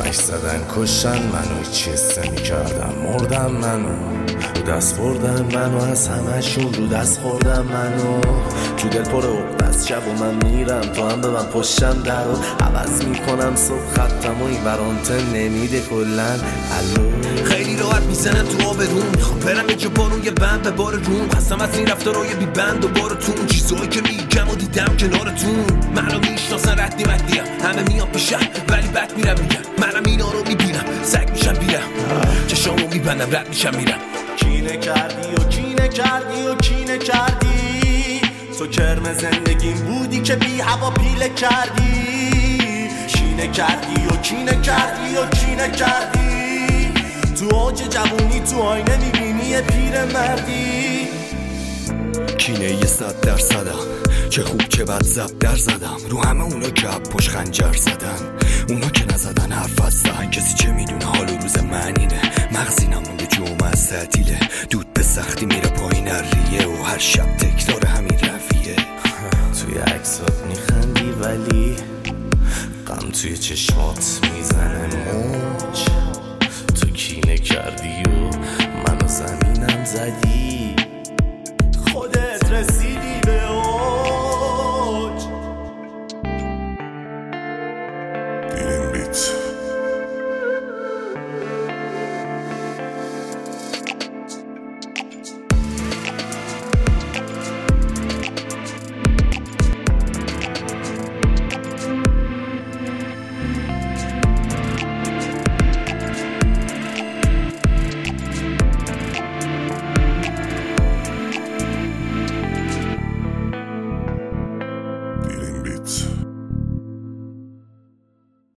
آتش زدن کشتن منو، چی حسه میکردم مردم منو، رو دست بردن منو از همشون، رو دست خوردن منو، تو دل پر عقدست شب و من میرم تو هم به من پشتم درو عوض میکنم صبح خطم و این برانته نمیده کلن. خیلی راحت میزنم تو آب روم، میخوام برم یه جا بارون یه بند به بار روم، خستم از این رفتارای بی بند و بارتون، چیزایی که میگم و دیدم کنارتون. منو میشناسن ردی مدیم، همه میان پیشم ولی بد میرم میگم منم اینا رو میبینم، سگ میشم بیرم چشامو میبندم رد میشم میرم. کینه کردی و کینه کردی و کینه کردی، تو کرم زندگیم بودی که بی هوا پیله کردی. کینه کردی و کینه کردی و کینه کردی، تو اوج جوونی تو آینه میبینی یه پیر مردی. کینه یه 100%م، چه خوب چه بد زب در زدم رو همه اونا که پشت خنجر زدن، اونا که نزدن حرف هستن. کسی چه میدونه حال و روز من اینه، مغزی نمونده جمعه از تعطیله، دود به سختی میره پایین ریه و هر شب تکرار همین رویه. توی عکسات میخندی ولی غم توی چشمات میزنه موج، تو کینه کردی و منو زمینم زدی،